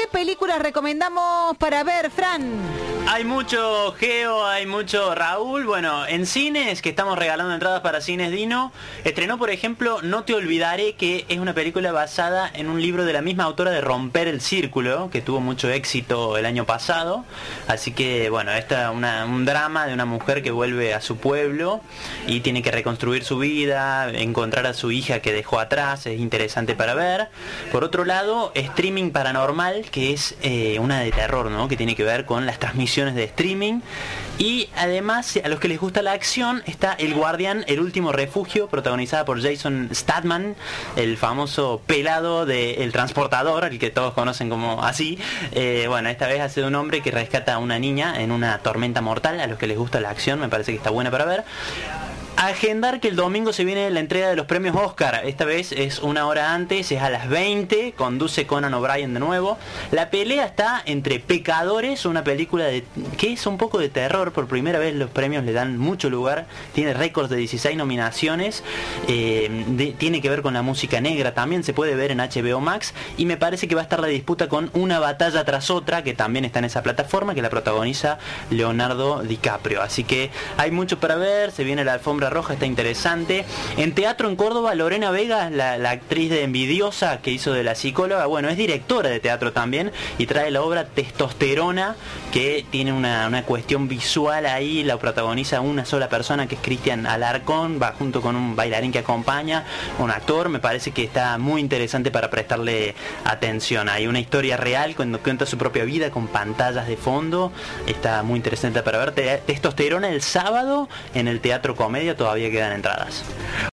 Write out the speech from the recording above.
¿qué películas recomendamos para ver, Fran? Hay mucho Geo, hay mucho Raúl. Bueno, en cines, que estamos regalando entradas para Cines Dino, estrenó por ejemplo No te olvidaré, que es una película basada en un libro de la misma autora de Romper el Círculo, que tuvo mucho éxito el año pasado. Así que bueno, esta es un drama de una mujer que vuelve a su pueblo y tiene que reconstruir su vida, encontrar a su hija que dejó atrás. Es interesante para ver. Por otro lado, Streaming Paranormal, que es una de terror, ¿no? Que tiene que ver con las transmisiones de streaming. Y además, a los que les gusta la acción, está El Guardián, el último refugio, protagonizada por Jason Statham, el famoso pelado de El Transportador, el que todos conocen como así. Bueno, esta vez hace de un hombre que rescata a una niña en una tormenta mortal. A los que les gusta la acción, me parece que está buena para ver. Agendar que el domingo se viene la entrega de los premios Oscar. Esta vez es una hora antes, es a las 20, conduce Conan O'Brien de nuevo. La pelea está entre Pecadores, una película que es un poco de terror. Por primera vez los premios le dan mucho lugar, tiene récords de 16 nominaciones, tiene que ver con la música negra, también se puede ver en HBO Max. Y me parece que va a estar la disputa con Una batalla tras otra, que también está en esa plataforma, que la protagoniza Leonardo DiCaprio. Así que hay mucho para ver, se viene la alfombra roja, está interesante. En teatro en Córdoba, Lorena Vega, la actriz de Envidiosa, que hizo de la psicóloga, bueno, es directora de teatro también y trae la obra Testosterona, que tiene una cuestión visual ahí. La protagoniza una sola persona, que es Cristian Alarcón, va junto con un bailarín que acompaña, un actor. Me parece que está muy interesante para prestarle atención. Hay una historia real cuando cuenta su propia vida con pantallas de fondo, está muy interesante para ver. Testosterona el sábado en el Teatro Comedia, todavía quedan entradas.